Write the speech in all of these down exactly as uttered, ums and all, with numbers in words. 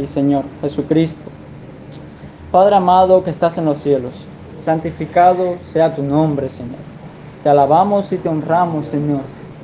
Señor Jesucristo. Padre amado que estás en los cielos, santificado sea tu nombre, Señor. Te alabamos y te honramos, Señor.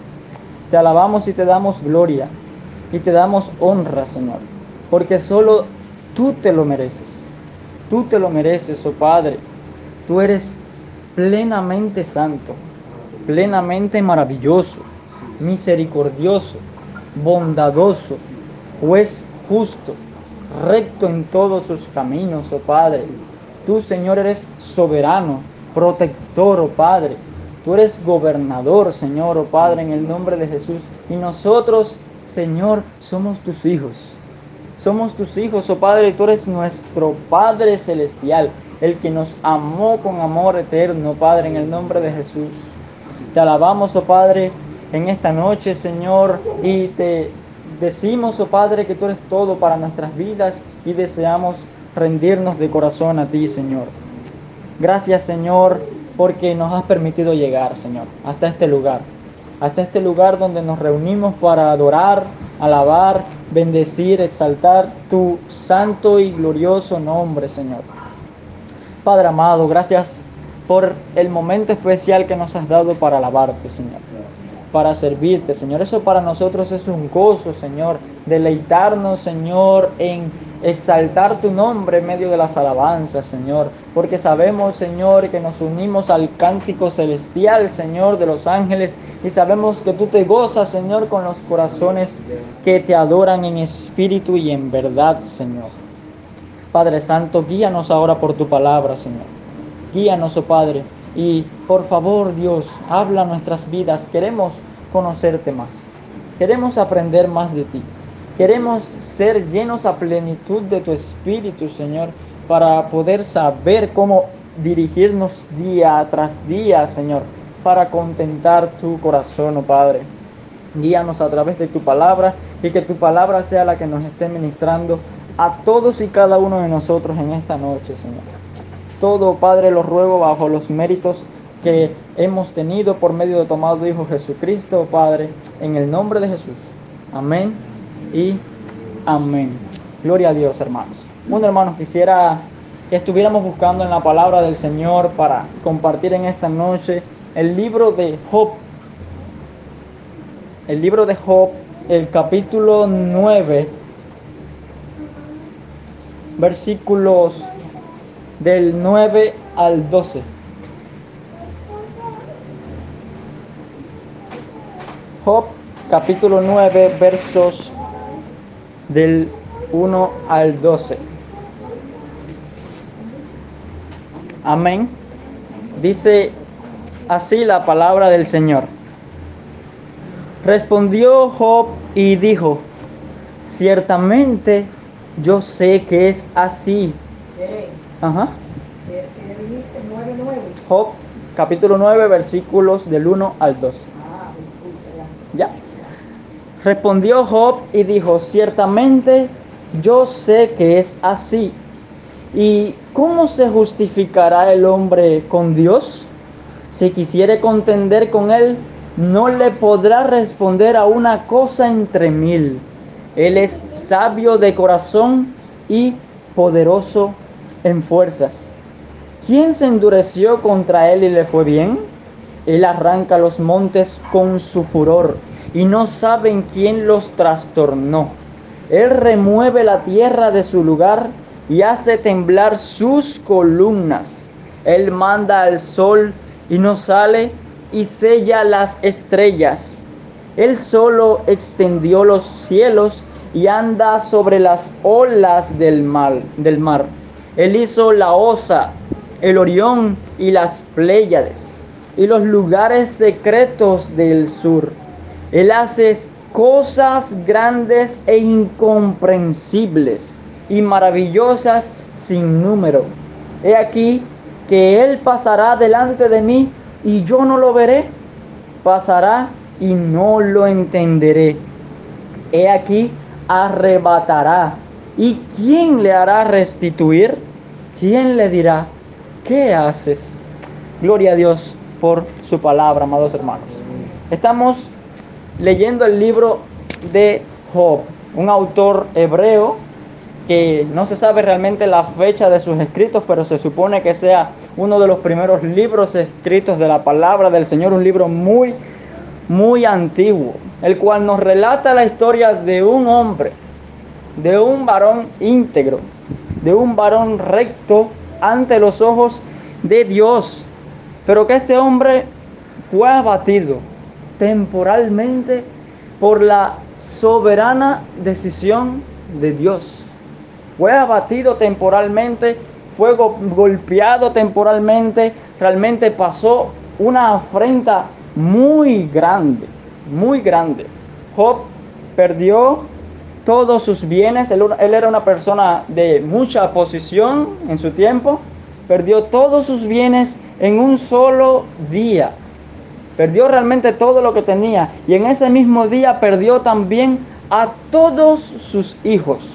Te alabamos y te damos gloria y te damos honra, Señor, porque solo tú te lo mereces. Tú te lo mereces, oh Padre. Tú eres plenamente santo, plenamente maravilloso, misericordioso, bondadoso, juez justo, recto en todos sus caminos, oh Padre. Tú, Señor, eres soberano, protector, oh Padre. Tú eres gobernador, Señor, oh Padre, en el nombre de Jesús. Y nosotros, Señor, somos tus hijos. Somos tus hijos, oh Padre, y tú eres nuestro Padre celestial, el que nos amó con amor eterno, Padre, en el nombre de Jesús. Te alabamos, oh Padre, en esta noche, Señor, y te decimos, oh Padre, que tú eres todo para nuestras vidas y deseamos rendirnos de corazón a ti, Señor. Gracias, Señor, porque nos has permitido llegar, Señor, hasta este lugar. Hasta este lugar donde nos reunimos para adorar, alabar, bendecir, exaltar tu santo y glorioso nombre, Señor. Padre amado, gracias por el momento especial que nos has dado para alabarte, Señor, para servirte, Señor. Eso para nosotros es un gozo, Señor, deleitarnos, Señor, en exaltar tu nombre en medio de las alabanzas, Señor, porque sabemos, Señor, que nos unimos al cántico celestial, Señor, de los ángeles, y sabemos que tú te gozas, Señor, con los corazones que te adoran en espíritu y en verdad, Señor. Padre Santo, guíanos ahora por tu palabra, Señor. Guíanos, oh Padre, y por favor, Dios, habla nuestras vidas. Queremos conocerte más. Queremos aprender más de ti. Queremos ser llenos a plenitud de tu Espíritu, Señor, para poder saber cómo dirigirnos día tras día, Señor, para contentar tu corazón, oh Padre. Guíanos a través de tu palabra y que tu palabra sea la que nos esté ministrando a todos y cada uno de nosotros en esta noche, Señor. Todo, Padre, lo ruego bajo los méritos que hemos tenido por medio de tu amado Hijo Jesucristo, Padre, en el nombre de Jesús. Amén y amén. Gloria a Dios, hermanos. Bueno, hermanos, quisiera que estuviéramos buscando en la palabra del Señor para compartir en esta noche el libro de Job. El libro de Job, el capítulo nueve, versículos del nueve al doce. Job, capítulo nueve, versos del uno al doce. Amén. Dice así la palabra del Señor. Respondió Job y dijo: ciertamente yo sé que es así. Ajá. Job, capítulo nueve, versículos del uno al dos. Ya. Respondió Job y dijo: ciertamente yo sé que es así. ¿Y cómo se justificará el hombre con Dios? Si quisiere contender con él, no le podrá responder a una cosa entre mil. Él es sabio de corazón y poderoso en fuerzas. ¿Quién se endureció contra él y le fue bien? Él arranca los montes con su furor y no saben quién los trastornó. Él remueve la tierra de su lugar y hace temblar sus columnas. Él manda al sol y no sale y sella las estrellas. Él solo extendió los cielos y anda sobre las olas del mar. Del mar. Él hizo la Osa, el Orión y las Pléyades, y los lugares secretos del sur. Él hace cosas grandes e incomprensibles y maravillosas sin número. He aquí que Él pasará delante de mí y yo no lo veré. Pasará y no lo entenderé. He aquí arrebatará. ¿Y quién le hará restituir? ¿Quién le dirá: ¿qué haces? Gloria a Dios por su palabra, amados hermanos. Estamos leyendo el libro de Job, un autor hebreo que no se sabe realmente la fecha de sus escritos, pero se supone que sea uno de los primeros libros escritos de la palabra del Señor, un libro muy, muy antiguo, el cual nos relata la historia de un hombre, de un varón íntegro, de un varón recto ante los ojos de Dios, pero que este hombre fue abatido temporalmente por la soberana decisión de Dios. Fue abatido temporalmente, fue go- golpeado temporalmente, realmente pasó una afrenta muy grande, muy grande. Job perdió todos sus bienes, él, él era una persona de mucha posición en su tiempo, perdió todos sus bienes en un solo día. Perdió realmente todo lo que tenía, y en ese mismo día perdió también a todos sus hijos.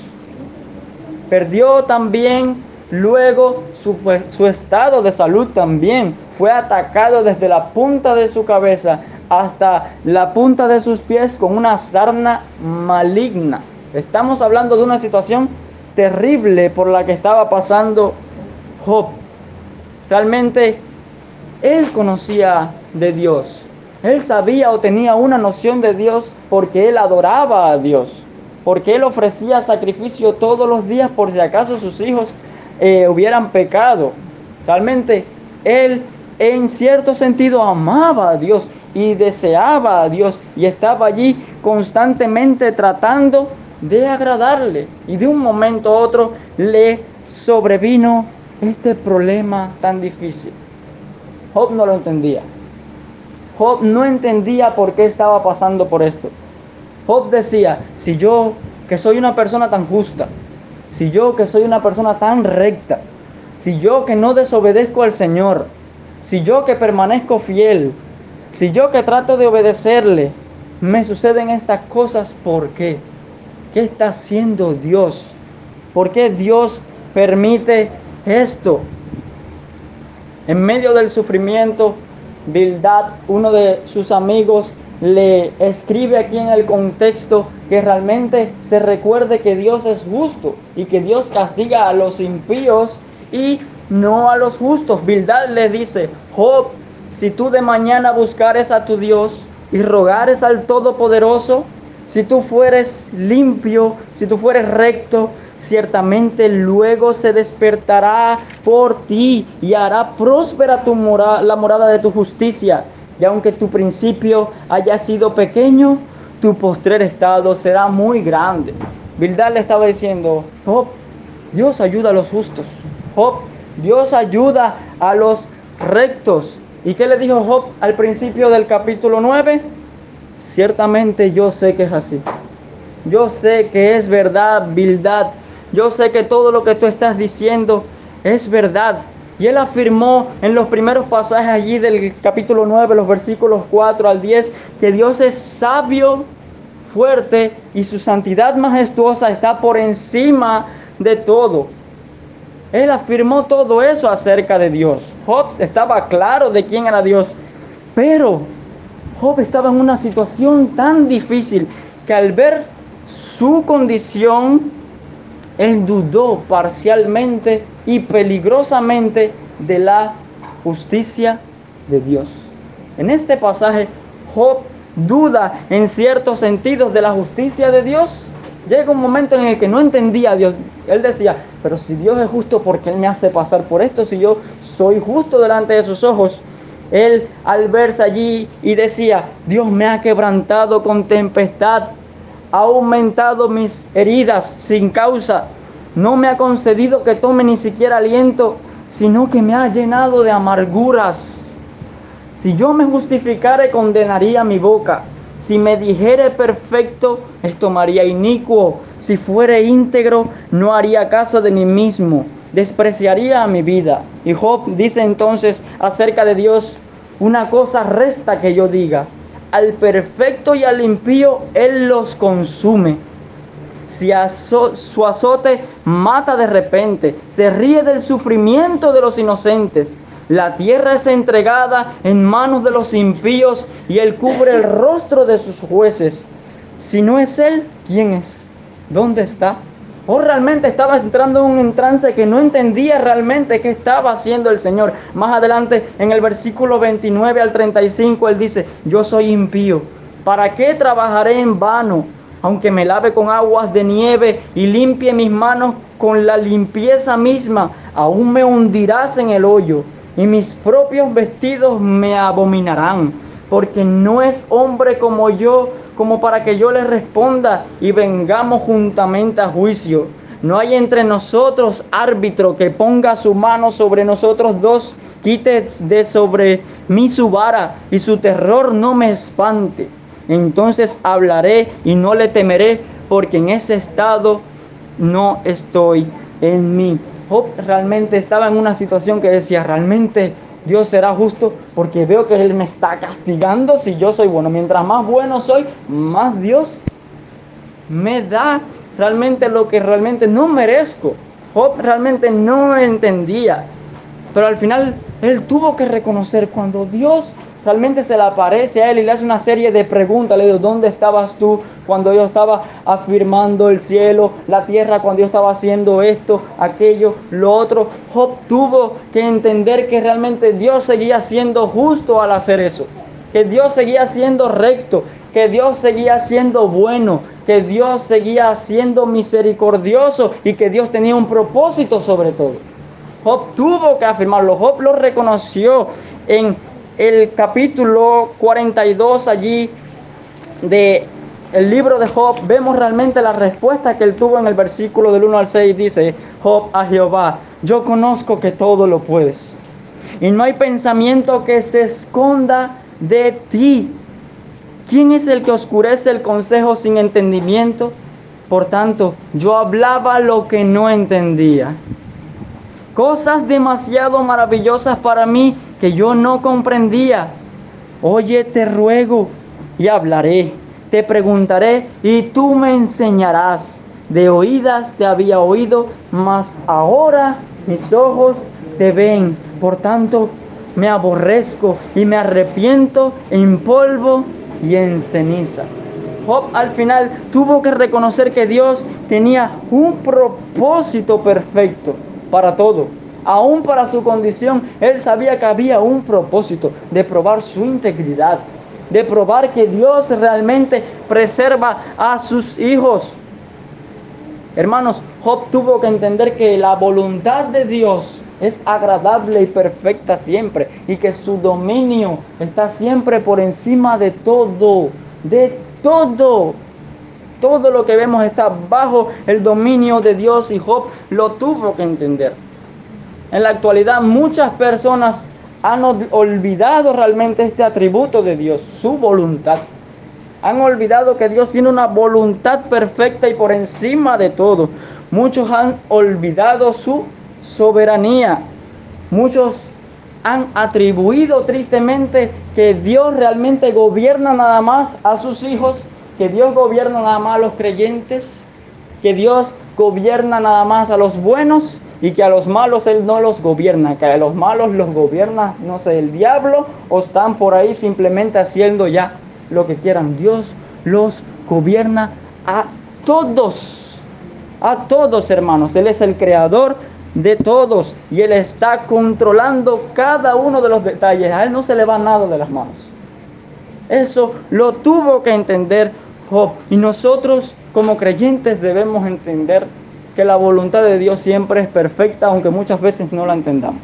Perdió también luego su, su estado de salud también. Fue atacado desde la punta de su cabeza hasta la punta de sus pies con una sarna maligna. Estamos hablando de una situación terrible por la que estaba pasando Job. Realmente él conocía de Dios. Él sabía o tenía una noción de Dios porque él adoraba a Dios, porque él ofrecía sacrificio todos los días por si acaso sus hijos eh, hubieran pecado. Realmente él en cierto sentido amaba a Dios y deseaba a Dios y estaba allí constantemente tratando de agradarle. Y de un momento a otro le sobrevino este problema tan difícil. Job no lo entendía. Job no entendía por qué estaba pasando por esto. Job decía, si yo que soy una persona tan justa, si yo que soy una persona tan recta, si yo que no desobedezco al Señor, si yo que permanezco fiel, si yo que trato de obedecerle, me suceden estas cosas, ¿por qué? ¿Qué está haciendo Dios? ¿Por qué Dios permite esto? En medio del sufrimiento, Bildad, uno de sus amigos, le escribe aquí en el contexto que realmente se recuerde que Dios es justo y que Dios castiga a los impíos y no a los justos. Bildad le dice, Job, si tú de mañana buscares a tu Dios y rogares al Todopoderoso, si tú fueres limpio, si tú fueres recto, ciertamente luego se despertará por ti y hará próspera tu mora, la morada de tu justicia. Y aunque tu principio haya sido pequeño, tu postrer estado será muy grande. Bildad le estaba diciendo, Job, Dios ayuda a los justos. Job, Dios ayuda a los rectos. ¿Y qué le dijo Job al principio del capítulo nueve? Ciertamente yo sé que es así. Yo sé que es verdad, Bildad. Yo sé que todo lo que tú estás diciendo es verdad. Y él afirmó en los primeros pasajes allí del capítulo nueve, los versículos cuatro al diez, que Dios es sabio, fuerte y su santidad majestuosa está por encima de todo. Él afirmó todo eso acerca de Dios. Job estaba claro de quién era Dios, pero Job estaba en una situación tan difícil que al ver su condición, él dudó parcialmente y peligrosamente de la justicia de Dios. En este pasaje, Job duda en ciertos sentidos de la justicia de Dios. Llega un momento en el que no entendía a Dios. Él decía, pero si Dios es justo, ¿por qué Él me hace pasar por esto? Si yo soy justo delante de sus ojos. Él al verse allí y decía, Dios me ha quebrantado con tempestad, ha aumentado mis heridas sin causa, no me ha concedido que tome ni siquiera aliento, sino que me ha llenado de amarguras. Si yo me justificare, condenaría mi boca. Si me dijere perfecto, esto me haría inicuo. Si fuere íntegro, no haría caso de mí mismo. Despreciaría a mi vida. Y Job dice entonces acerca de Dios, una cosa resta que yo diga. Al perfecto y al impío, Él los consume. Si azo- su azote mata de repente, se ríe del sufrimiento de los inocentes. La tierra es entregada en manos de los impíos y Él cubre el rostro de sus jueces. Si no es Él, ¿quién es? ¿Dónde está? Job realmente estaba entrando en un trance que no entendía realmente qué estaba haciendo el Señor. Más adelante, en el versículo veintinueve al treinta y cinco, él dice: yo soy impío. ¿Para qué trabajaré en vano? Aunque me lave con aguas de nieve y limpie mis manos con la limpieza misma, aún me hundirás en el hoyo, y mis propios vestidos me abominarán, porque no es hombre como yo, como para que yo le responda y vengamos juntamente a juicio. No hay entre nosotros árbitro que ponga su mano sobre nosotros dos, quite de sobre mí su vara y su terror no me espante. Entonces hablaré y no le temeré, porque en ese estado no estoy en mí. Job realmente estaba en una situación que decía: realmente Dios será justo, porque veo que Él me está castigando si yo soy bueno. Mientras más bueno soy, más Dios me da realmente lo que realmente no merezco. Job realmente no entendía, pero al final él tuvo que reconocer cuando Dios realmente se le aparece a él y le hace una serie de preguntas. Le digo: ¿dónde estabas tú cuando yo estaba afirmando el cielo, la tierra, cuando yo estaba haciendo esto, aquello, lo otro? Job tuvo que entender que realmente Dios seguía siendo justo al hacer eso, que Dios seguía siendo recto, que Dios seguía siendo bueno, que Dios seguía siendo misericordioso y que Dios tenía un propósito sobre todo. Job tuvo que afirmarlo. Job lo reconoció en el capítulo cuarenta y dos allí de el libro de Job. Vemos realmente la respuesta que él tuvo en el versículo del uno al seis. Dice Job a Jehová: yo conozco que todo lo puedes, y no hay pensamiento que se esconda de ti. ¿Quién es el que oscurece el consejo sin entendimiento? Por tanto, yo hablaba lo que no entendía, cosas demasiado maravillosas para mí que yo no comprendía. Oye, te ruego y hablaré, te preguntaré y tú me enseñarás. De oídas te había oído, mas ahora mis ojos te ven. Por tanto, me aborrezco y me arrepiento en polvo y en ceniza. Job al final tuvo que reconocer que Dios tenía un propósito perfecto para todo. Aún para su condición, él sabía que había un propósito de probar su integridad, de probar que Dios realmente preserva a sus hijos. Hermanos, Job tuvo que entender que la voluntad de Dios es agradable y perfecta siempre, y que su dominio está siempre por encima de todo, de todo. Todo lo que vemos está bajo el dominio de Dios, y Job lo tuvo que entender. En la actualidad muchas personas han olvidado realmente este atributo de Dios, su voluntad. Han olvidado que Dios tiene una voluntad perfecta y por encima de todo. Muchos han olvidado su soberanía. Muchos han atribuido tristemente que Dios realmente gobierna nada más a sus hijos, que Dios gobierna nada más a los creyentes, que Dios gobierna nada más a los buenos y que a los malos Él no los gobierna, que a los malos los gobierna, no sé, el diablo, o están por ahí simplemente haciendo ya lo que quieran. Dios los gobierna a todos, a todos, hermanos. Él es el creador de todos y Él está controlando cada uno de los detalles. A Él no se le va nada de las manos. Eso lo tuvo que entender Job, y nosotros como creyentes debemos entender que la voluntad de Dios siempre es perfecta, aunque muchas veces no la entendamos.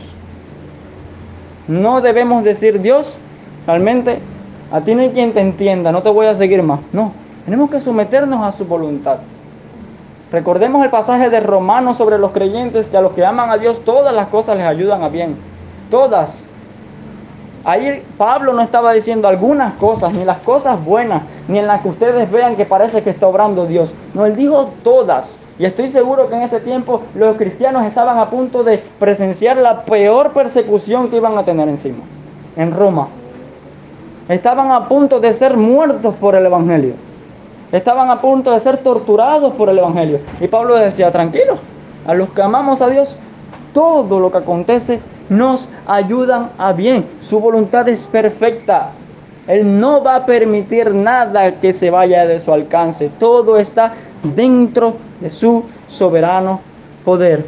No debemos decir: Dios, realmente a ti no hay quien te entienda, no te voy a seguir más. No, tenemos que someternos a su voluntad. Recordemos el pasaje de Romanos sobre los creyentes, que a los que aman a Dios todas las cosas les ayudan a bien. Todas. Ahí Pablo no estaba diciendo algunas cosas, ni las cosas buenas, ni en las que ustedes vean que parece que está obrando Dios. No, él dijo todas. Y estoy seguro que en ese tiempo los cristianos estaban a punto de presenciar la peor persecución que iban a tener encima, en Roma. Estaban a punto de ser muertos por el Evangelio. Estaban a punto de ser torturados por el Evangelio. Y Pablo decía: tranquilos, a los que amamos a Dios, todo lo que acontece nos ayudan a bien. Su voluntad es perfecta. Él no va a permitir nada que se vaya de su alcance. Todo está dentro de su soberano poder.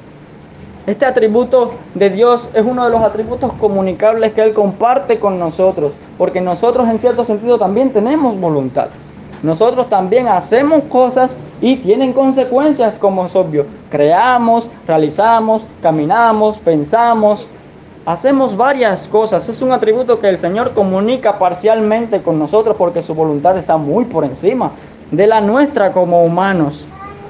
Este atributo de Dios es uno de los atributos comunicables que Él comparte con nosotros, porque nosotros en cierto sentido también tenemos voluntad. Nosotros también hacemos cosas y tienen consecuencias, como es obvio. Creamos, realizamos, caminamos, pensamos, hacemos varias cosas. Es un atributo que el Señor comunica parcialmente con nosotros porque su voluntad está muy por encima de la nuestra como humanos.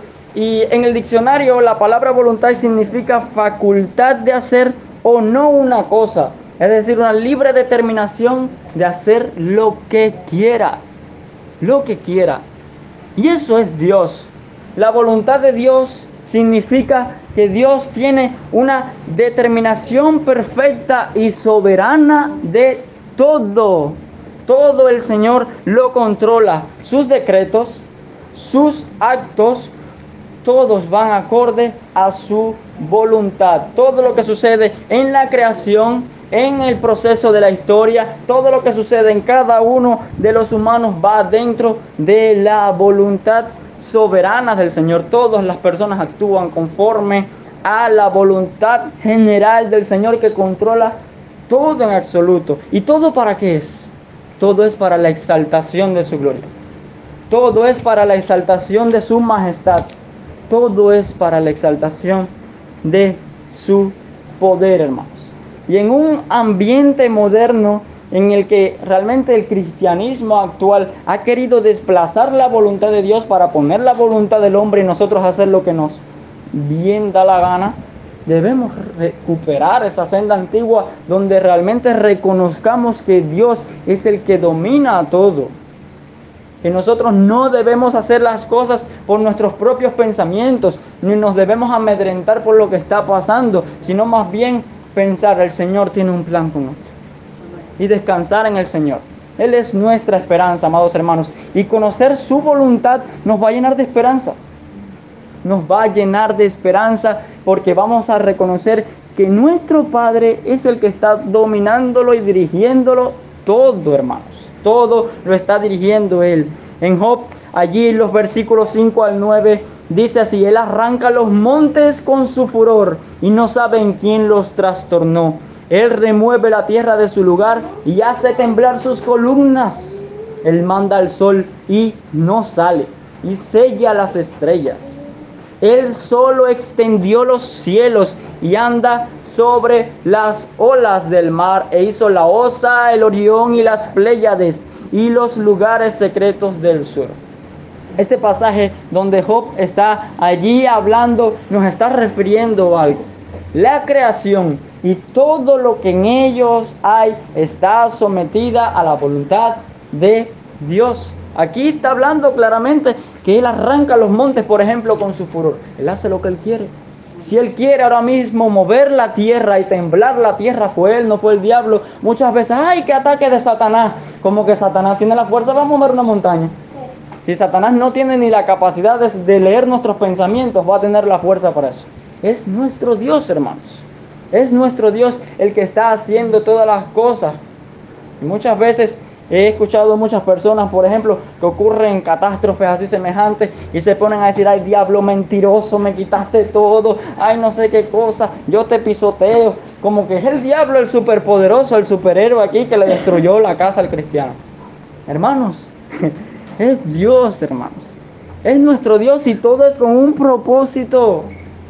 Y en el diccionario la palabra voluntad significa facultad de hacer o no una cosa. Es decir, una libre determinación de hacer lo que quiera. Lo que quiera. Y eso es Dios. La voluntad de Dios significa que Dios tiene una determinación perfecta y soberana de todo. Todo el Señor lo controla. Sus decretos, sus actos, todos van acorde a su voluntad. Todo lo que sucede en la creación, en el proceso de la historia, todo lo que sucede en cada uno de los humanos va dentro de la voluntad soberana del Señor. Todas las personas actúan conforme a la voluntad general del Señor que controla todo en absoluto. ¿Y todo para qué es? Todo es para la exaltación de su gloria. Todo es para la exaltación de su majestad. Todo es para la exaltación de su poder, hermanos. Y en un ambiente moderno en el que realmente el cristianismo actual ha querido desplazar la voluntad de Dios para poner la voluntad del hombre y nosotros hacer lo que nos bien da la gana, debemos recuperar esa senda antigua donde realmente reconozcamos que Dios es el que domina todo. Que nosotros no debemos hacer las cosas por nuestros propios pensamientos, ni nos debemos amedrentar por lo que está pasando, sino más bien pensar, el Señor tiene un plan con esto. Y descansar en el Señor. Él es nuestra esperanza, amados hermanos. Y conocer su voluntad nos va a llenar de esperanza. Nos va a llenar de esperanza porque vamos a reconocer que nuestro Padre es el que está dominándolo y dirigiéndolo todo, hermanos. Todo lo está dirigiendo Él. En Job, allí en los versículos cinco al nueve, dice así: Él arranca los montes con su furor y no sabe en quién los trastornó. Él remueve la tierra de su lugar y hace temblar sus columnas. Él manda al sol y no sale, y sella las estrellas. Él solo extendió los cielos y anda sobre las olas del mar, e hizo la Osa, el Orión y las Pléyades y los lugares secretos del sur. Este pasaje donde Job está allí hablando nos está refiriendo a algo. La creación y todo lo que en ellos hay está sometida a la voluntad de Dios. Aquí está hablando claramente que Él arranca los montes, por ejemplo, con su furor. Él hace lo que Él quiere. Si Él quiere ahora mismo mover la tierra y temblar la tierra, fue Él, no fue el diablo. Muchas veces, ¡ay, qué ataque de Satanás! Como que Satanás tiene la fuerza para mover una montaña. Si Satanás no tiene ni la capacidad de, de leer nuestros pensamientos, va a tener la fuerza para eso. Es nuestro Dios, hermanos. Es nuestro Dios el que está haciendo todas las cosas. Y muchas veces he escuchado muchas personas, por ejemplo, que ocurren catástrofes así semejantes y se ponen a decir: ay, diablo mentiroso, me quitaste todo, ay, no sé qué cosa, yo te pisoteo. Como que es el diablo el superpoderoso, el superhéroe aquí que le destruyó la casa al cristiano. Hermanos, es Dios, hermanos. Es nuestro Dios y todo es con un propósito.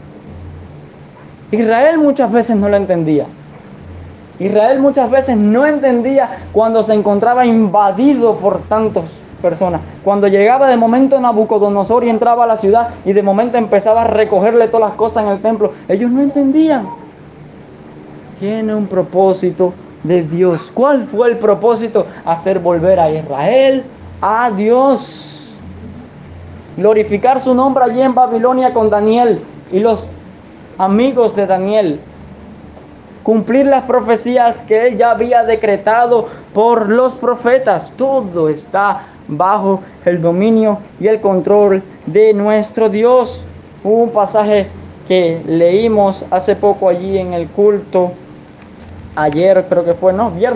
Israel muchas veces no lo entendía. Israel muchas veces no entendía cuando se encontraba invadido por tantas personas. Cuando llegaba de momento Nabucodonosor y entraba a la ciudad y de momento empezaba a recogerle todas las cosas en el templo. Ellos no entendían. Tiene un propósito de Dios. ¿Cuál fue el propósito? Hacer volver a Israel a Dios. Glorificar su nombre allí en Babilonia con Daniel y los amigos de Daniel. Cumplir las profecías que él ya había decretado por los profetas. Todo está bajo el dominio y el control de nuestro Dios. Hubo un pasaje que leímos hace poco allí en el culto, ayer creo que fue, no, viernes,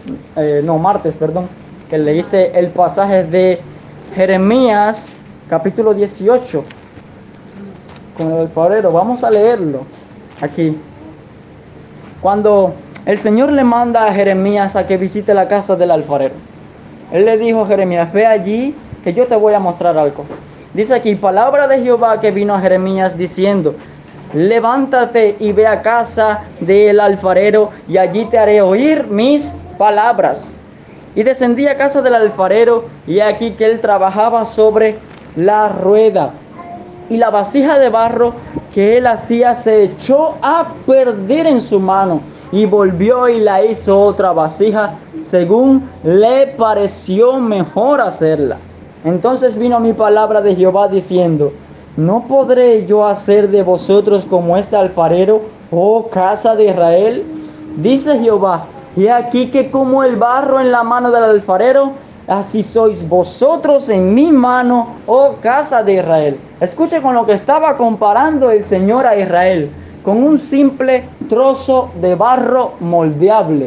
eh, no, martes, perdón, que leíste el pasaje de Jeremías, capítulo dieciocho, con el alfarero. Vamos a leerlo aquí. Cuando el Señor le manda a Jeremías a que visite la casa del alfarero, Él le dijo a Jeremías, ve allí que yo te voy a mostrar algo. Dice aquí, palabra de Jehová que vino a Jeremías diciendo, levántate y ve a casa del alfarero y allí te haré oír mis palabras. Y descendí a casa del alfarero y aquí que él trabajaba sobre la rueda. Y la vasija de barro que él hacía se echó a perder en su mano. Y volvió y la hizo otra vasija según le pareció mejor hacerla. Entonces vino mi palabra de Jehová diciendo, ¿no podré yo hacer de vosotros como este alfarero, oh casa de Israel? Dice Jehová, y aquí que como el barro en la mano del alfarero, así sois vosotros en mi mano, oh casa de Israel. Escuche con lo que estaba comparando el Señor a Israel, con un simple trozo de barro moldeable.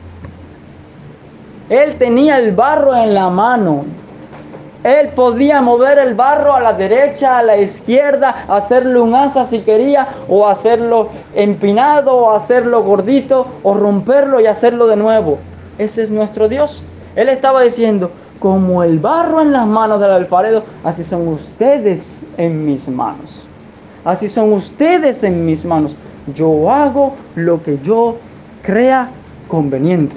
Él tenía el barro en la mano. Él podía mover el barro a la derecha, a la izquierda, hacerle un asa si quería, o hacerlo empinado, o hacerlo gordito, o romperlo y hacerlo de nuevo. Ese es nuestro Dios. Él estaba diciendo, como el barro en las manos del alfarero, así son ustedes en mis manos. Así son ustedes en mis manos. Yo hago lo que yo crea conveniente.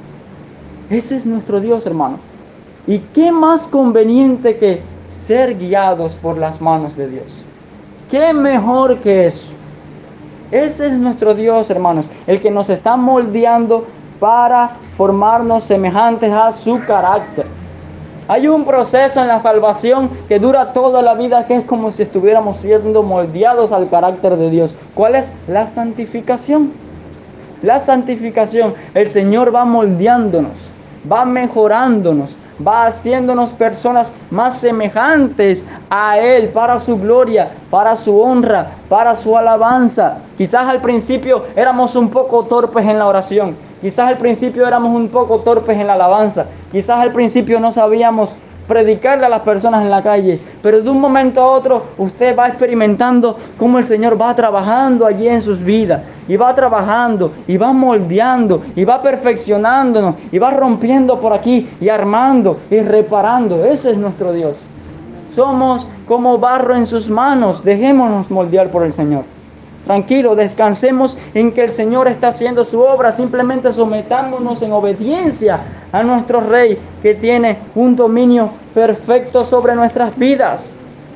Ese es nuestro Dios, hermano. ¿Y qué más conveniente que ser guiados por las manos de Dios? ¿Qué mejor que eso? Ese es nuestro Dios, hermanos, el que nos está moldeando para formarnos semejantes a su carácter. Hay un proceso en la salvación que dura toda la vida, que es como si estuviéramos siendo moldeados al carácter de Dios. ¿Cuál es? La santificación. La santificación. El Señor va moldeándonos, va mejorándonos, va haciéndonos personas más semejantes a Él para su gloria, para su honra, para su alabanza. Quizás al principio éramos un poco torpes en la oración, quizás al principio éramos un poco torpes en la alabanza, quizás al principio no sabíamos predicarle a las personas en la calle, pero de un momento a otro usted va experimentando cómo el Señor va trabajando allí en sus vidas, y va trabajando, y va moldeando, y va perfeccionándonos, y va rompiendo por aquí, y armando, y reparando. Ese es nuestro Dios. Somos como barro en sus manos. Dejémonos moldear por el Señor. Tranquilo, descansemos en que el Señor está haciendo su obra. Simplemente sometámonos en obediencia a nuestro Rey, que tiene un dominio perfecto sobre nuestras vidas.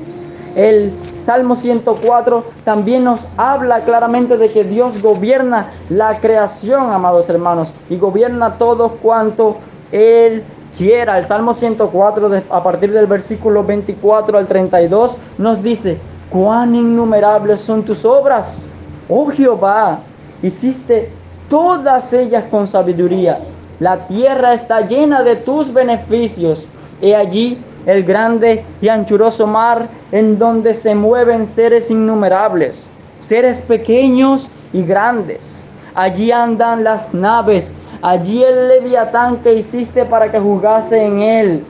El Salmo ciento cuatro también nos habla claramente de que Dios gobierna la creación, amados hermanos, y gobierna todo cuanto Él quiera. El Salmo ciento cuatro, a partir del versículo veinticuatro al treinta y dos, nos dice: cuán innumerables son tus obras, oh Jehová, hiciste todas ellas con sabiduría. La tierra está llena de tus beneficios. He allí el grande y anchuroso mar, en donde se mueven seres innumerables, seres pequeños y grandes. Allí andan las naves, allí el leviatán que hiciste para que jugase en él.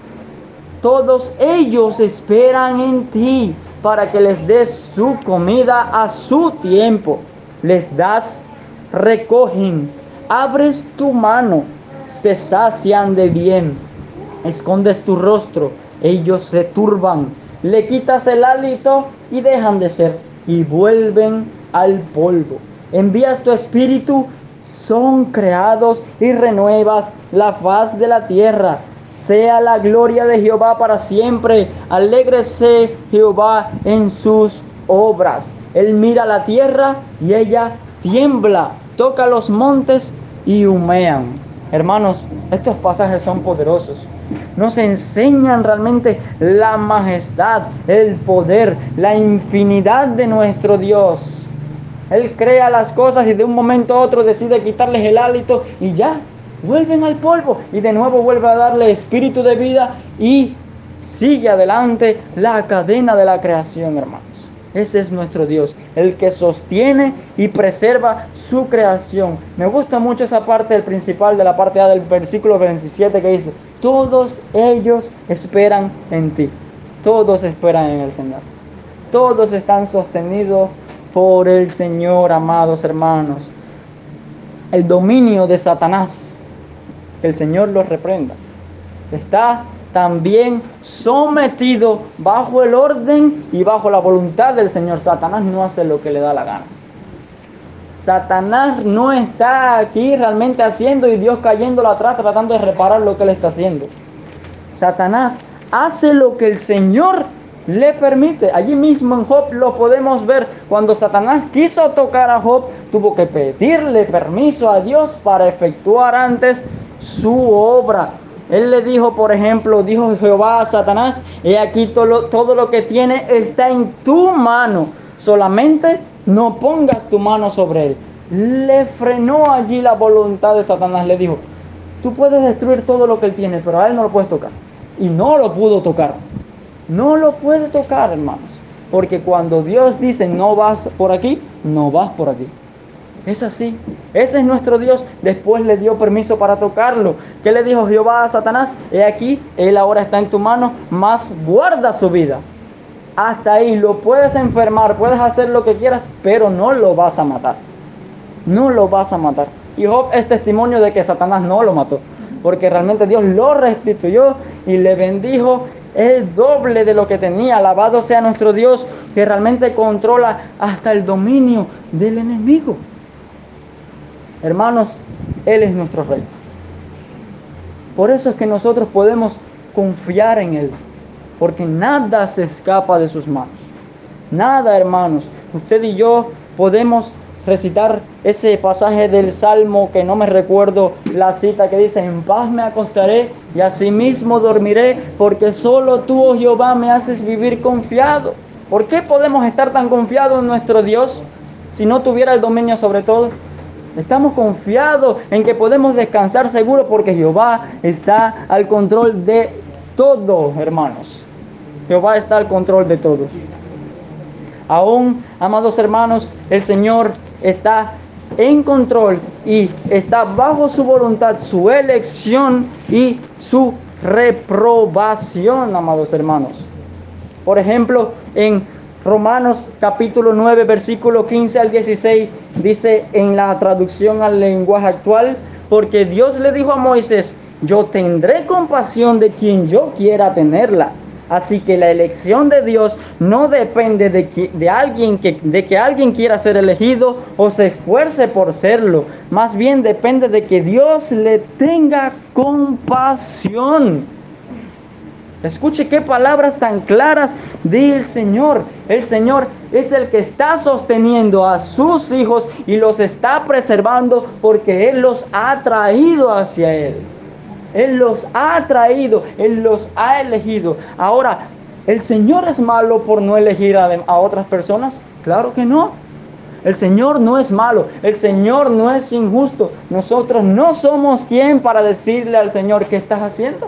Todos ellos esperan en ti, para que les des su comida a su tiempo. Les das, recogen, abres tu mano, se sacian de bien. Escondes tu rostro, ellos se turban. Le quitas el hálito y dejan de ser, y vuelven al polvo. Envías tu espíritu, son creados y renuevas la faz de la tierra. Sea la gloria de Jehová para siempre. Alégrese Jehová en sus obras. Él mira la tierra y ella tiembla. Toca los montes y humean. Hermanos, estos pasajes son poderosos. Nos enseñan realmente la majestad, el poder, la infinidad de nuestro Dios. Él crea las cosas y de un momento a otro decide quitarles el hálito y ya, vuelven al polvo, y de nuevo vuelve a darle espíritu de vida y sigue adelante la cadena de la creación, hermanos. Ese es nuestro Dios, el que sostiene y preserva su creación. Me gusta mucho esa parte del principal de la parte A del versículo veintisiete que dice, todos ellos esperan en ti. Todos esperan en el Señor. Todos están sostenidos por el Señor, amados hermanos. El dominio de Satanás, que el Señor los reprenda, está también sometido bajo el orden y bajo la voluntad del Señor. Satanás no hace lo que le da la gana. Satanás no está aquí realmente haciendo y Dios cayéndolo atrás tratando de reparar lo que él está haciendo. Satanás hace lo que el Señor le permite. Allí mismo en Job lo podemos ver. Cuando Satanás quiso tocar a Job, tuvo que pedirle permiso a Dios para efectuar antes su obra. Él le dijo, por ejemplo, dijo Jehová a Satanás, he aquí todo lo, todo lo que tiene está en tu mano, solamente no pongas tu mano sobre él. Le frenó allí la voluntad de Satanás, le dijo, tú puedes destruir todo lo que él tiene, pero a él no lo puedes tocar. Y no lo pudo tocar. No lo puede tocar, hermanos. Porque cuando Dios dice no vas por aquí, no vas por aquí. Es así. Ese es nuestro Dios. Después le dio permiso para tocarlo. ¿Qué le dijo Jehová a Satanás? He aquí, él ahora está en tu mano, mas guarda su vida. Hasta ahí. Lo puedes enfermar, puedes hacer lo que quieras, pero no lo vas a matar. No lo vas a matar. Y Job es testimonio de que Satanás no lo mató, porque realmente Dios lo restituyó y le bendijo el doble de lo que tenía. Alabado sea nuestro Dios, que realmente controla hasta el dominio del enemigo. Hermanos, Él es nuestro Rey. Por eso es que nosotros podemos confiar en Él, porque nada se escapa de sus manos. Nada, hermanos. Usted y yo podemos recitar ese pasaje del Salmo, que no me recuerdo la cita, que dice, en paz me acostaré y asimismo dormiré, porque solo tú, oh Jehová, me haces vivir confiado. ¿Por qué podemos estar tan confiados en nuestro Dios si no tuviera el dominio sobre todo? Estamos confiados en que podemos descansar seguros porque Jehová está al control de todo, hermanos. Jehová está al control de todos. Aún, amados hermanos, el Señor está en control y está bajo su voluntad, su elección y su reprobación, amados hermanos. Por ejemplo, en Romanos capítulo nueve, versículo quince al dieciséis, dice en la traducción al lenguaje actual, porque Dios le dijo a Moisés, yo tendré compasión de quien yo quiera tenerla. Así que la elección de Dios no depende de que, de alguien que, de que alguien quiera ser elegido o se esfuerce por serlo. Más bien depende de que Dios le tenga compasión. Escuche qué palabras tan claras del Señor. El Señor es el que está sosteniendo a sus hijos y los está preservando porque Él los ha traído hacia Él. Él los ha traído, Él los ha elegido. Ahora, ¿el Señor es malo por no elegir a, a otras personas? Claro que no. El Señor no es malo, el Señor no es injusto. Nosotros no somos quien para decirle al Señor, ¿qué estás haciendo?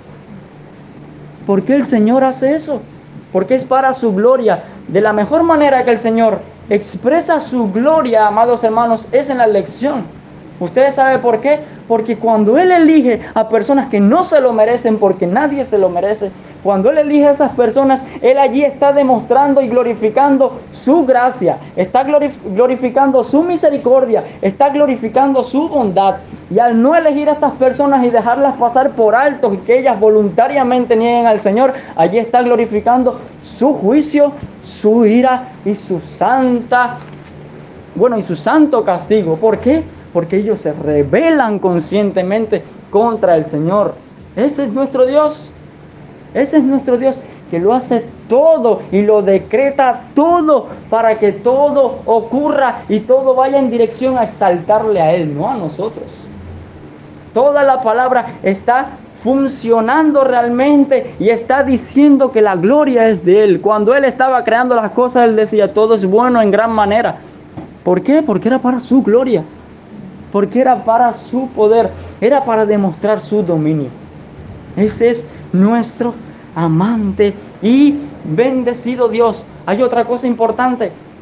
¿Por qué el Señor hace eso? Porque es para su gloria. De la mejor manera que el Señor expresa su gloria, amados hermanos, es en la elección. ¿Ustedes saben por qué? Porque cuando Él elige a personas que no se lo merecen, porque nadie se lo merece, cuando Él elige a esas personas, Él allí está demostrando y glorificando su gracia, está glorificando su misericordia, está glorificando su bondad. Y al no elegir a estas personas y dejarlas pasar por alto y que ellas voluntariamente nieguen al Señor, allí está glorificando su juicio, su ira y su santa, bueno, y su santo castigo. ¿Por qué? Porque ellos se rebelan conscientemente contra el Señor. Ese es nuestro Dios. Ese es nuestro Dios, que lo hace todo y lo decreta todo para que todo ocurra y todo vaya en dirección a exaltarle a Él, no a nosotros. Toda la palabra está funcionando realmente y está diciendo que la gloria es de Él. Cuando Él estaba creando las cosas, Él decía, todo es bueno en gran manera. ¿Por qué? Porque era para su gloria. Porque era para su poder. Era para demostrar su dominio. Ese es nuestro amante y bendecido Dios. Hay otra cosa importante.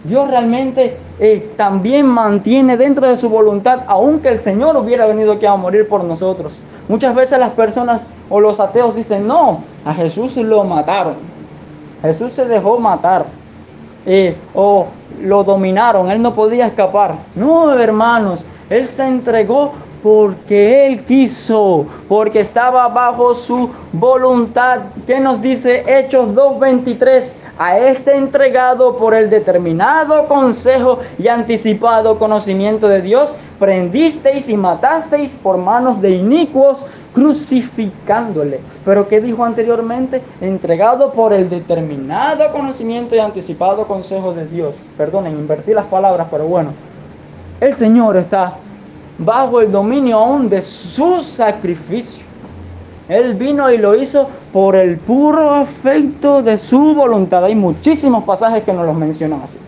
Dios realmente eh, también mantiene dentro de su voluntad, aunque el Señor hubiera venido aquí a morir por nosotros. Muchas veces las personas o los ateos dicen, no, a Jesús lo mataron. Jesús se dejó matar. Eh, o lo dominaron, Él no podía escapar. No, hermanos, Él se entregó porque Él quiso, porque estaba bajo su voluntad. ¿Qué nos dice Hechos dos veintitrés? A este entregado por el determinado consejo y anticipado conocimiento de Dios, prendisteis y matasteis por manos de inicuos, crucificándole. Pero ¿qué dijo anteriormente? Entregado por el determinado conocimiento y anticipado consejo de Dios. Perdonen, invertí las palabras, pero bueno. El Señor está bajo el dominio aún de su sacrificio. Él vino y lo hizo por el puro afecto de su voluntad. Hay muchísimos pasajes que nos los mencionan así.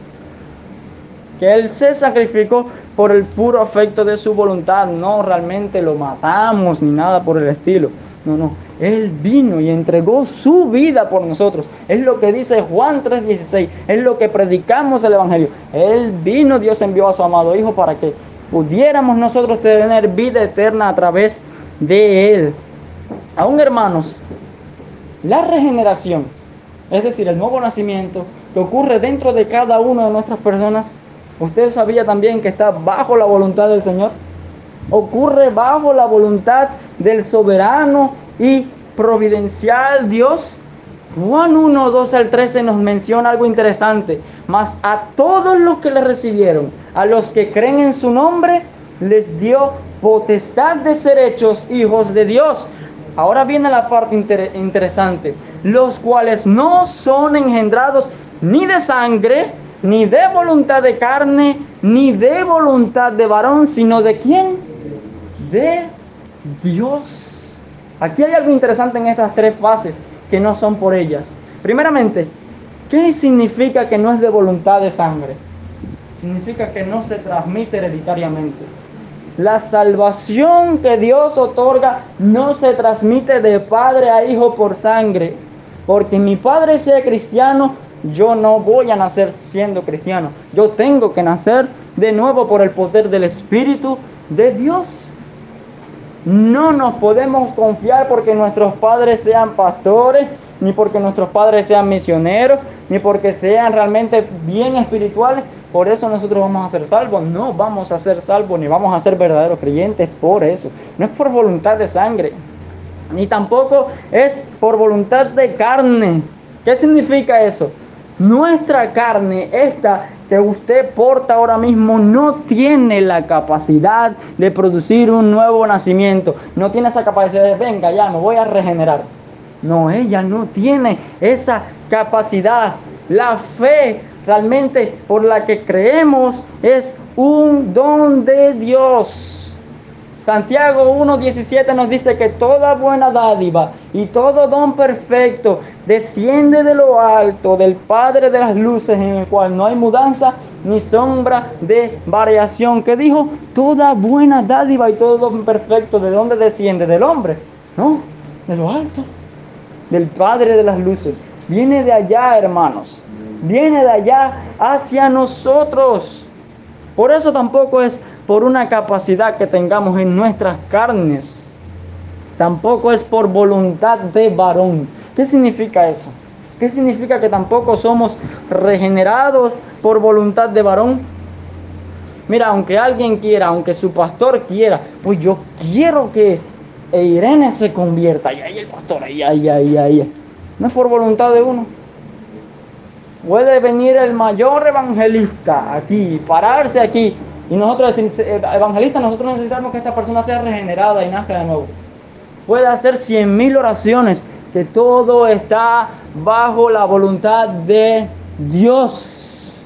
Que Él se sacrificó por el puro afecto de su voluntad. No realmente lo matamos ni nada por el estilo. No, no. Él vino y entregó su vida por nosotros. Es lo que dice Juan tres dieciséis. Es lo que predicamos el Evangelio. Él vino, Dios envió a su amado Hijo para que pudiéramos nosotros tener vida eterna a través de Él. Aún, hermanos, la regeneración, es decir, el nuevo nacimiento que ocurre dentro de cada una de nuestras personas, ¿usted sabía también que está bajo la voluntad del Señor? Ocurre bajo la voluntad del soberano y providencial Dios. Juan uno, doce al trece nos menciona algo interesante. Mas a todos los que le recibieron, a los que creen en su nombre, les dio potestad de ser hechos hijos de Dios. Ahora viene la parte inter- interesante. Los cuales no son engendrados ni de sangre, ni de voluntad de carne, ni de voluntad de varón, sino de ¿quién? De Dios. Aquí hay algo interesante en estas tres fases que no son por ellas. Primeramente, ¿qué significa que no es de voluntad de sangre? Significa que no se transmite hereditariamente. La salvación que Dios otorga no se transmite de padre a hijo por sangre. Porque mi padre sea cristiano, yo no voy a nacer siendo cristiano. Yo tengo que nacer de nuevo por el poder del Espíritu de Dios. No nos podemos confiar porque nuestros padres sean pastores, ni porque nuestros padres sean misioneros, ni porque sean realmente bien espirituales. Por eso nosotros vamos a ser salvos. No vamos a ser salvos, ni vamos a ser verdaderos creyentes por eso. No es por voluntad de sangre, ni tampoco es por voluntad de carne. ¿Qué significa eso? Nuestra carne, esta que usted porta ahora mismo, no tiene la capacidad de producir un nuevo nacimiento. No tiene esa capacidad de, venga, ya me voy a regenerar. No, ella no tiene esa capacidad. La fe realmente por la que creemos es un don de Dios. Santiago uno diecisiete nos dice que toda buena dádiva y todo don perfecto desciende de lo alto, del Padre de las luces, en el cual no hay mudanza ni sombra de variación. ¿Qué dijo? Toda buena dádiva y todo don perfecto, ¿de dónde desciende? Del hombre, ¿no? De lo alto, del Padre de las luces. Viene de allá, hermanos. Viene de allá hacia nosotros. Por eso tampoco es por una capacidad que tengamos en nuestras carnes. Tampoco es por voluntad de varón. ¿Qué significa eso? ¿Qué significa que tampoco somos regenerados por voluntad de varón? Mira, aunque alguien quiera, aunque su pastor quiera, pues yo quiero que Irene se convierta. Y ahí el pastor, ahí, ahí, ahí, ahí. No es por voluntad de uno. Puede venir el mayor evangelista aquí, pararse aquí, y nosotros decir, evangelista, nosotros necesitamos que esta persona sea regenerada y nazca de nuevo. Puede hacer cien mil oraciones, que todo está bajo la voluntad de Dios.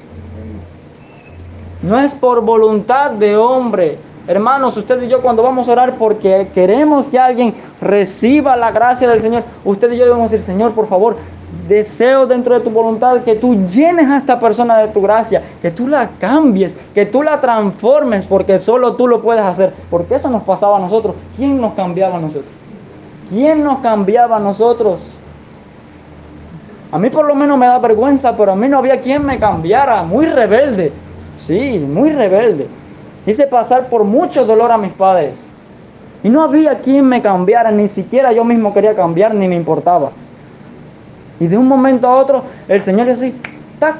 No es por voluntad de hombre. Hermanos, usted y yo cuando vamos a orar porque queremos que alguien reciba la gracia del Señor, usted y yo debemos decir, Señor, por favor, deseo dentro de tu voluntad que tú llenes a esta persona de tu gracia, que tú la cambies, que tú la transformes, porque solo tú lo puedes hacer. Porque eso nos pasaba a nosotros. ¿Quién nos cambiaba a nosotros? ¿Quién nos cambiaba a nosotros? A mí por lo menos me da vergüenza, pero a mí no había quien me cambiara. Muy rebelde. Sí, muy rebelde. Hice pasar por mucho dolor a mis padres. Y no había quien me cambiara, ni siquiera yo mismo quería cambiar, ni me importaba. Y de un momento a otro, el Señor así, ¡tac!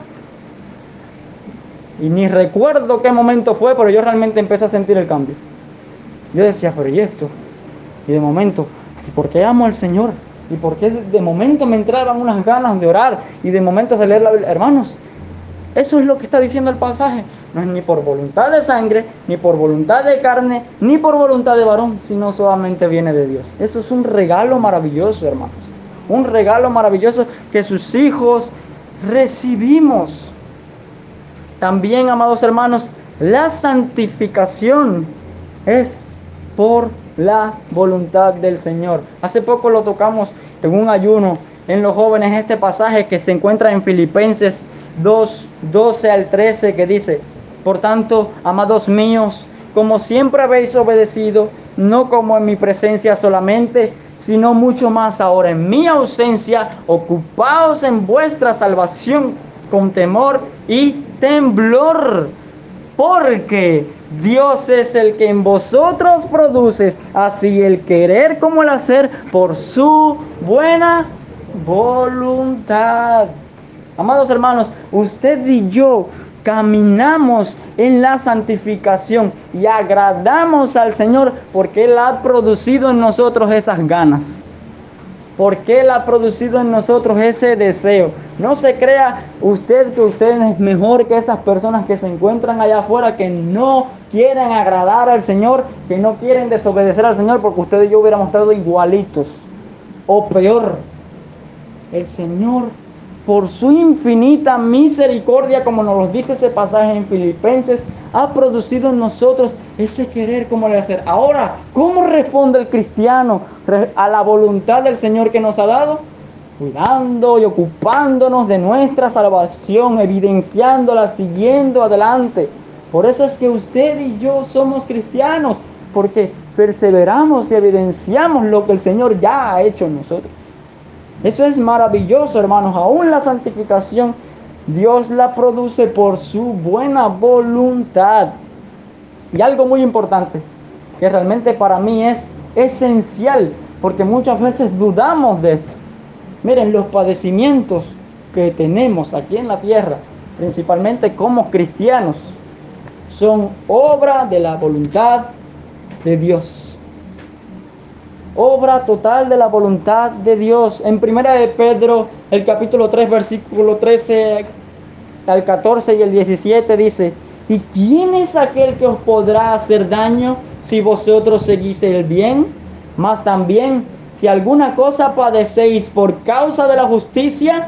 Y ni recuerdo qué momento fue, pero yo realmente empecé a sentir el cambio. Yo decía, pero ¿y esto? Y de momento, ¿y por qué amo al Señor? ¿Y por qué de momento me entraban unas ganas de orar? Y de momento de leer la Biblia. Hermanos, eso es lo que está diciendo el pasaje. No es ni por voluntad de sangre, ni por voluntad de carne, ni por voluntad de varón, sino solamente viene de Dios. Eso es un regalo maravilloso, hermanos. Un regalo maravilloso que sus hijos recibimos. También, amados hermanos, la santificación es por la voluntad del Señor. Hace poco lo tocamos en un ayuno en los jóvenes, este pasaje que se encuentra en Filipenses dos, doce al trece, que dice: por tanto, amados míos, como siempre habéis obedecido, no como en mi presencia solamente, sino mucho más ahora en mi ausencia, ocupaos en vuestra salvación con temor y temblor, porque Dios es el que en vosotros produce así el querer como el hacer por su buena voluntad. Amados hermanos, usted y yo caminamos en la santificación y agradamos al Señor porque Él ha producido en nosotros esas ganas. Porque Él ha producido en nosotros ese deseo. No se crea usted que usted es mejor que esas personas que se encuentran allá afuera, que no quieren agradar al Señor, que no quieren desobedecer al Señor, porque usted y yo hubiéramos estado igualitos o peor. El Señor, por su infinita misericordia, como nos lo dice ese pasaje en Filipenses, ha producido en nosotros ese querer como el hacer. Ahora, ¿cómo responde el cristiano a la voluntad del Señor que nos ha dado? Cuidando y ocupándonos de nuestra salvación, evidenciándola, siguiendo adelante. Por eso es que usted y yo somos cristianos, porque perseveramos y evidenciamos lo que el Señor ya ha hecho en nosotros. Eso es maravilloso, hermanos. Aún la santificación, Dios la produce por su buena voluntad. Y algo muy importante, que realmente para mí es esencial, porque muchas veces dudamos de esto. Miren, los padecimientos que tenemos aquí en la tierra, principalmente como cristianos, son obra de la voluntad de Dios. Obra total de la voluntad de Dios. En primera de Pedro, el capítulo tres, versículo trece al catorce y el diecisiete dice: ¿y quién es aquel que os podrá hacer daño si vosotros seguís el bien? Mas también, si alguna cosa padecéis por causa de la justicia,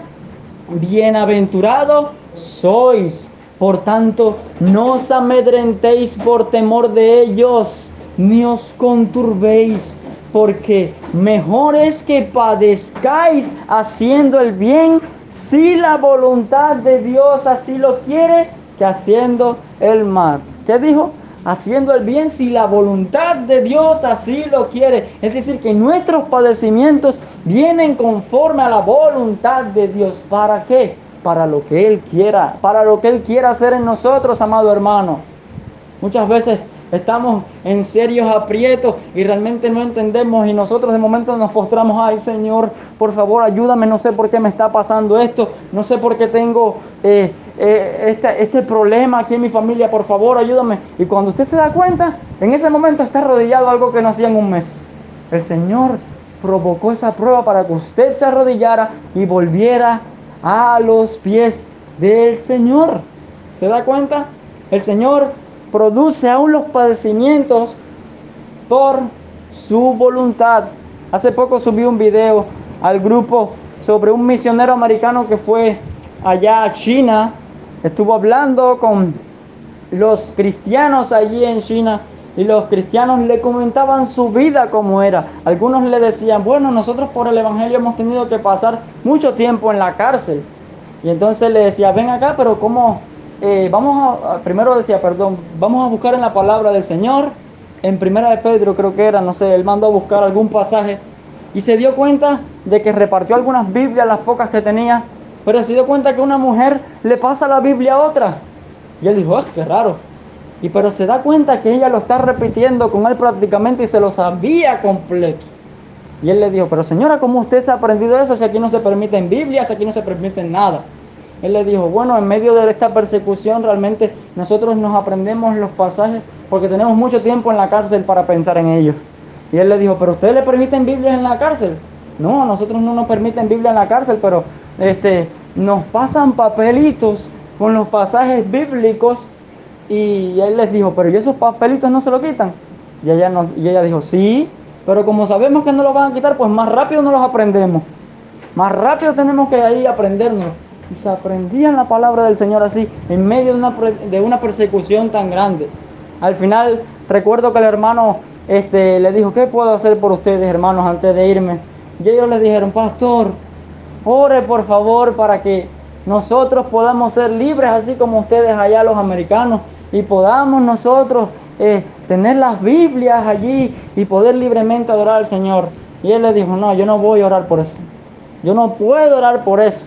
bienaventurado sois. Por tanto, no os amedrentéis por temor de ellos, ni os conturbéis, porque mejor es que padezcáis haciendo el bien, si la voluntad de Dios así lo quiere, que haciendo el mal. ¿Qué dijo? Haciendo el bien, si la voluntad de Dios así lo quiere. Es decir, que nuestros padecimientos vienen conforme a la voluntad de Dios. ¿Para qué? Para lo que Él quiera, para lo que Él quiera hacer en nosotros, amado hermano. Muchas veces estamos en serios aprietos y realmente no entendemos, y nosotros de momento nos postramos: ay Señor, por favor ayúdame, no sé por qué me está pasando esto, no sé por qué tengo eh, eh, este, este problema aquí en mi familia, por favor ayúdame. Y cuando usted se da cuenta, en ese momento está arrodillado, algo que no hacía en un mes. El Señor provocó esa prueba para que usted se arrodillara y volviera a los pies del Señor. ¿Se da cuenta? El Señor produce aún los padecimientos por su voluntad. Hace poco subí un video al grupo sobre un misionero americano que fue allá a China. Estuvo hablando con los cristianos allí en China y los cristianos le comentaban su vida como era. Algunos le decían: bueno, nosotros por el evangelio hemos tenido que pasar mucho tiempo en la cárcel. Y entonces le decía: ven acá, pero ¿cómo? Eh, vamos a, primero decía, perdón, vamos a buscar en la palabra del Señor, en primera de Pedro creo que era, no sé, él mandó a buscar algún pasaje y se dio cuenta de que repartió algunas Biblias, las pocas que tenía, pero se dio cuenta que una mujer le pasa la Biblia a otra. Y él dijo, ah, qué raro. Y pero se da cuenta que ella lo está repitiendo con él prácticamente y se lo sabía completo. Y él le dijo, pero señora, ¿cómo usted se ha aprendido eso? Si aquí no se permiten Biblias, aquí no se permite nada. Él le dijo, bueno, en medio de esta persecución realmente nosotros nos aprendemos los pasajes porque tenemos mucho tiempo en la cárcel para pensar en ellos. Y él le dijo, ¿pero ustedes le permiten Biblias en la cárcel? No, a nosotros no nos permiten Biblia en la cárcel, pero este, nos pasan papelitos con los pasajes bíblicos. Y él les dijo, pero ¿y esos papelitos no se lo quitan? Y ella, no, y ella dijo, sí, pero como sabemos que no lo van a quitar, pues más rápido no los aprendemos. Más rápido tenemos que ahí aprendernos. Y se aprendían la palabra del Señor así, en medio de una, de una persecución tan grande. Al final, recuerdo que el hermano este, le dijo, ¿qué puedo hacer por ustedes, hermanos, antes de irme? Y ellos le dijeron, pastor, ore por favor para que nosotros podamos ser libres, así como ustedes allá los americanos, y podamos nosotros eh, tener las Biblias allí y poder libremente adorar al Señor. Y él le dijo, no, yo no voy a orar por eso. Yo no puedo orar por eso.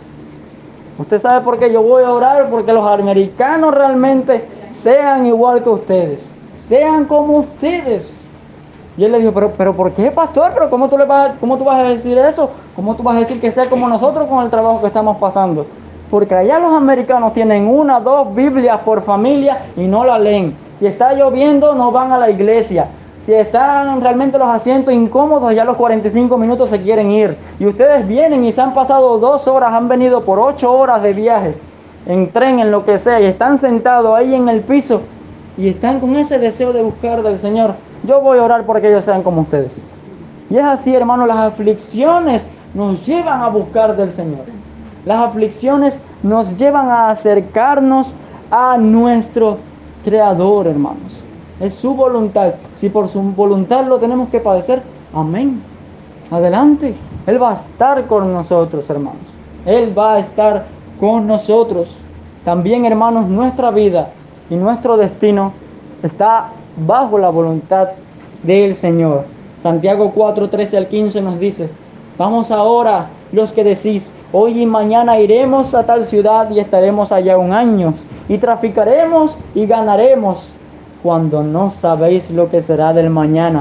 ¿Usted sabe por qué yo voy a orar? Porque los americanos realmente sean igual que ustedes, sean como ustedes. Y él le dijo, pero, pero ¿por qué, pastor? ¿Pero cómo tú, le vas, cómo tú vas a decir eso? ¿Cómo tú vas a decir que sea como nosotros con el trabajo que estamos pasando? Porque allá los americanos tienen una, dos Biblias por familia y no la leen. Si está lloviendo, no van a la iglesia. Si están realmente los asientos incómodos, ya los cuarenta y cinco minutos se quieren ir. Y ustedes vienen y se han pasado dos horas, han venido por ocho horas de viaje, en tren, en lo que sea, y están sentados ahí en el piso y están con ese deseo de buscar del Señor. Yo voy a orar porque ellos sean como ustedes. Y es así, hermanos, las aflicciones nos llevan a buscar del Señor. Las aflicciones nos llevan a acercarnos a nuestro Creador, hermanos. Es su voluntad. Si por su voluntad lo tenemos que padecer, amén. Adelante. Él va a estar con nosotros, hermanos. Él va a estar con nosotros. También, hermanos, nuestra vida y nuestro destino está bajo la voluntad del Señor. Santiago cuatro, trece al quince nos dice, vamos ahora los que decís, hoy y mañana iremos a tal ciudad y estaremos allá un año, y traficaremos y ganaremos, cuando no sabéis lo que será del mañana.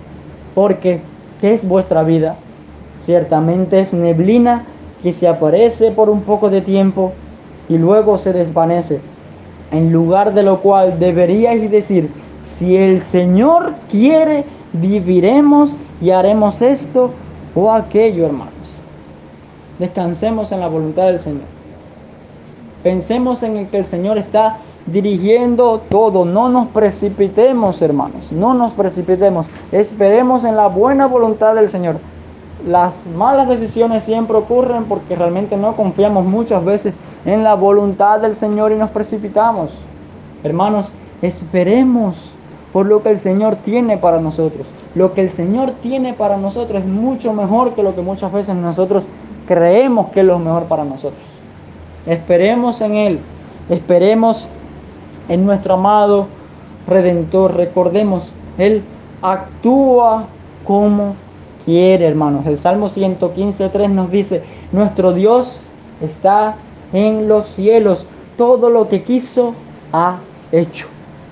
Porque, ¿qué es vuestra vida? Ciertamente es neblina que se aparece por un poco de tiempo y luego se desvanece. En lugar de lo cual deberíais decir, si el Señor quiere, viviremos y haremos esto o aquello, hermanos. Descansemos en la voluntad del Señor. Pensemos en el que el Señor está dirigiendo todo. No nos precipitemos, hermanos. No nos precipitemos. Esperemos en la buena voluntad del Señor. Las malas decisiones siempre ocurren porque realmente no confiamos muchas veces en la voluntad del Señor y nos precipitamos. Hermanos, esperemos por lo que el Señor tiene para nosotros. Lo que el Señor tiene para nosotros es mucho mejor que lo que muchas veces nosotros creemos que es lo mejor para nosotros. Esperemos en Él. Esperemos en nuestro amado Redentor. Recordemos, Él actúa como quiere, hermanos. El Salmo ciento quince, tres nos dice, nuestro Dios está en los cielos. Todo lo que quiso ha hecho.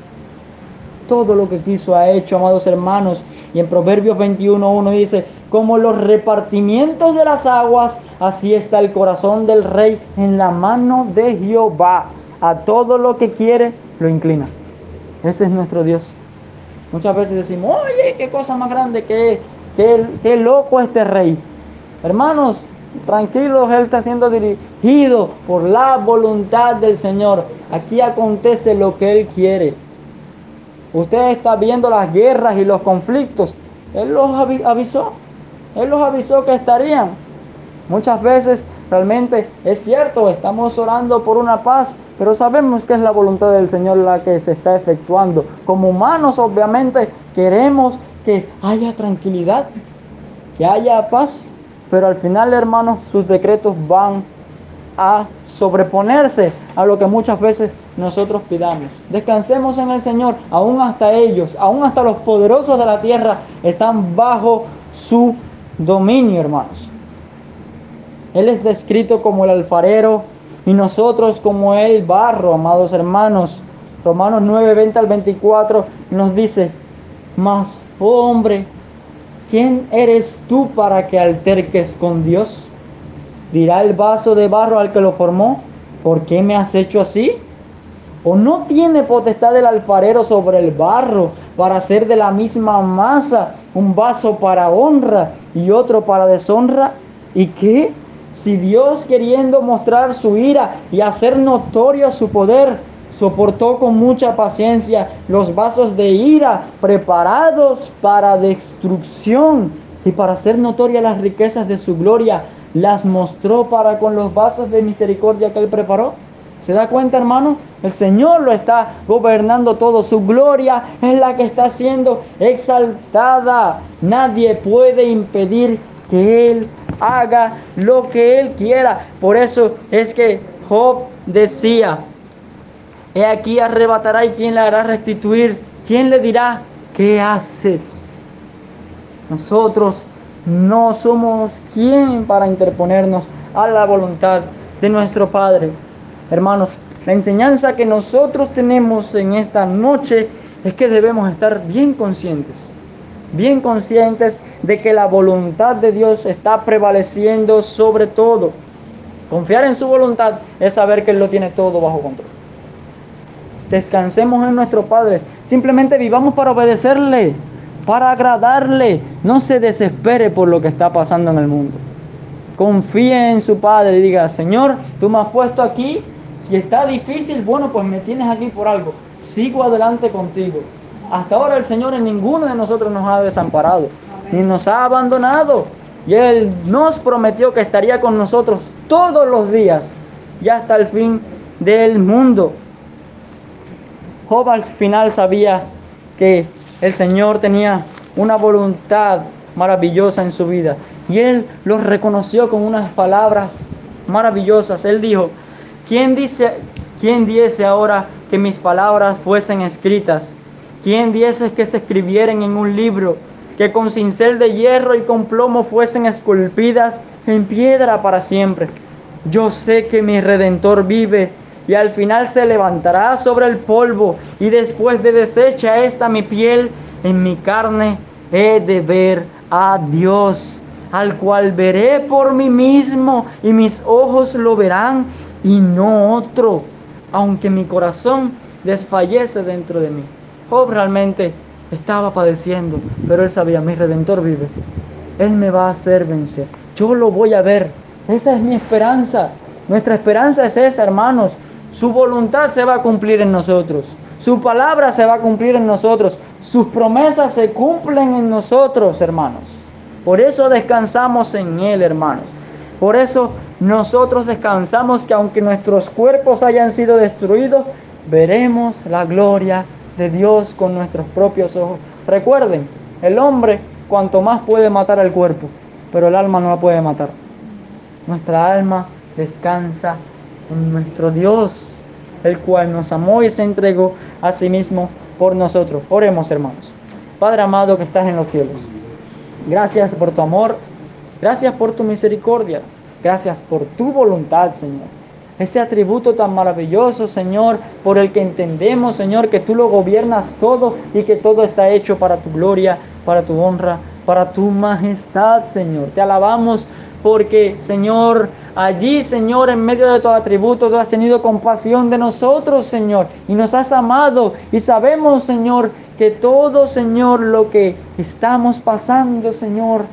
Todo lo que quiso ha hecho, amados hermanos. Y en Proverbios veintiuno, uno dice, como los repartimientos de las aguas, así está el corazón del rey en la mano de Jehová. A todo lo que quiere, lo inclina. Ese es nuestro Dios. Muchas veces decimos, oye, qué cosa más grande, qué, qué, qué loco este rey. Hermanos, tranquilos, él está siendo dirigido por la voluntad del Señor. Aquí acontece lo que él quiere. Usted está viendo las guerras y los conflictos. Él los avisó. Él los avisó que estarían. Muchas veces realmente es cierto, estamos orando por una paz, pero sabemos que es la voluntad del Señor la que se está efectuando. Como humanos, obviamente, queremos que haya tranquilidad, que haya paz, pero al final, hermanos, sus decretos van a sobreponerse a lo que muchas veces nosotros pidamos. Descansemos en el Señor. Aún hasta ellos, aún hasta los poderosos de la tierra están bajo su dominio, hermanos. Él es descrito como el alfarero y nosotros como el barro, amados hermanos. Romanos nueve, veinte al veinticuatro nos dice: mas, oh hombre, ¿quién eres tú para que alterques con Dios? Dirá el vaso de barro al que lo formó: ¿por qué me has hecho así? ¿O no tiene potestad el alfarero sobre el barro para hacer de la misma masa un vaso para honra y otro para deshonra? ¿Y qué? Si Dios, queriendo mostrar su ira y hacer notorio su poder, soportó con mucha paciencia los vasos de ira preparados para destrucción, y para hacer notorias las riquezas de su gloria, las mostró para con los vasos de misericordia que Él preparó. ¿Se da cuenta, hermano? El Señor lo está gobernando todo. Su gloria es la que está siendo exaltada. Nadie puede impedir que Él haga lo que Él quiera. Por eso es que Job decía: he aquí arrebatará, y quién le hará restituir. ¿Quién le dirá: ¿qué haces? Nosotros no somos quien para interponernos a la voluntad de nuestro Padre. Hermanos, la enseñanza que nosotros tenemos en esta noche es que debemos estar bien conscientes, bien conscientes de que la voluntad de Dios está prevaleciendo sobre todo. Confiar en su voluntad es saber que Él lo tiene todo bajo control. Descansemos en nuestro Padre, simplemente vivamos para obedecerle, para agradarle. No se desespere por lo que está pasando en el mundo. Confíe en su Padre y diga: Señor, tú me has puesto aquí. Si está difícil, bueno, pues me tienes aquí por algo. Sigo adelante contigo. Hasta ahora el Señor en ninguno de nosotros nos ha desamparado, Amén, ni nos ha abandonado. Y Él nos prometió que estaría con nosotros todos los días y hasta el fin del mundo. Job al final sabía que el Señor tenía una voluntad maravillosa en su vida, y él lo reconoció con unas palabras maravillosas. Él dijo: ¿Quién dice, quién diese ahora que mis palabras fuesen escritas? ¿Quién diese que se escribieran en un libro, que con cincel de hierro y con plomo fuesen esculpidas en piedra para siempre? Yo sé que mi Redentor vive, y al final se levantará sobre el polvo, y después de deshecha esta mi piel, en mi carne he de ver a Dios, al cual veré por mí mismo, y mis ojos lo verán, y no otro, aunque mi corazón desfallece dentro de mí. Job realmente estaba padeciendo, pero él sabía: mi Redentor vive, Él me va a hacer vencer, yo lo voy a ver. Esa es mi esperanza. Nuestra esperanza es esa, hermanos. Su voluntad se va a cumplir en nosotros, su palabra se va a cumplir en nosotros, sus promesas se cumplen en nosotros, hermanos. Por eso descansamos en Él, hermanos. Por eso nosotros descansamos que aunque nuestros cuerpos hayan sido destruidos, veremos la gloria de Dios con nuestros propios ojos. Recuerden, el hombre cuanto más puede matar al cuerpo, pero el alma no la puede matar. Nuestra alma descansa en nuestro Dios, el cual nos amó y se entregó a sí mismo por nosotros. Oremos, hermanos. Padre amado que estás en los cielos, gracias por tu amor, gracias por tu misericordia, gracias por tu voluntad, Señor. Ese atributo tan maravilloso, Señor, por el que entendemos, Señor, que tú lo gobiernas todo y que todo está hecho para tu gloria, para tu honra, para tu majestad, Señor. Te alabamos porque, Señor, allí, Señor, en medio de tu atributo, tú has tenido compasión de nosotros, Señor, y nos has amado. Y sabemos, Señor, que todo, Señor, lo que estamos pasando, Señor,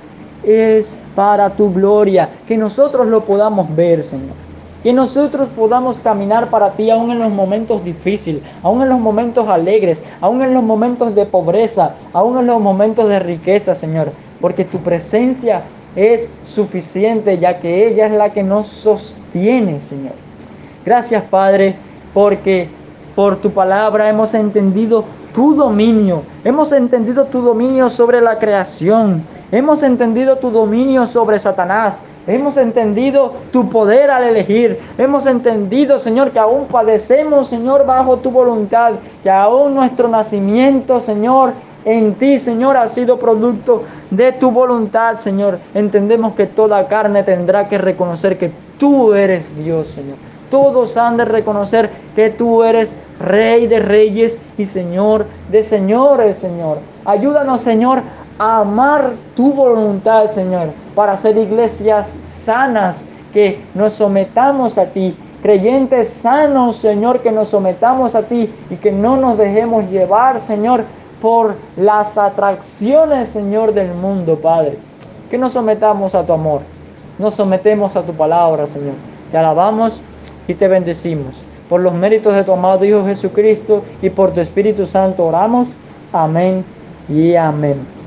es para tu gloria. Que nosotros lo podamos ver, Señor. Que nosotros podamos caminar para ti aún en los momentos difíciles, aún en los momentos alegres, aún en los momentos de pobreza, aún en los momentos de riqueza, Señor. Porque tu presencia es suficiente, ya que ella es la que nos sostiene, Señor. Gracias, Padre, porque por tu palabra hemos entendido tu dominio, hemos entendido tu dominio sobre la creación, hemos entendido tu dominio sobre Satanás, hemos entendido tu poder al elegir, hemos entendido, Señor, que aún padecemos, Señor, bajo tu voluntad, que aún nuestro nacimiento, Señor, en ti, Señor, ha sido producto de tu voluntad, Señor. Entendemos que toda carne tendrá que reconocer que tú eres Dios, Señor. Todos han de reconocer que tú eres Rey de reyes y Señor de señores, Señor. Ayúdanos, Señor, a amar tu voluntad, Señor, para ser iglesias sanas, que nos sometamos a ti, creyentes sanos, Señor, que nos sometamos a ti y que no nos dejemos llevar, Señor, por las atracciones, Señor, del mundo, Padre. Que nos sometamos a tu amor, nos sometemos a tu palabra, Señor. Te alabamos y te bendecimos. Por los méritos de tu amado Hijo Jesucristo y por tu Espíritu Santo oramos. Amén y amén.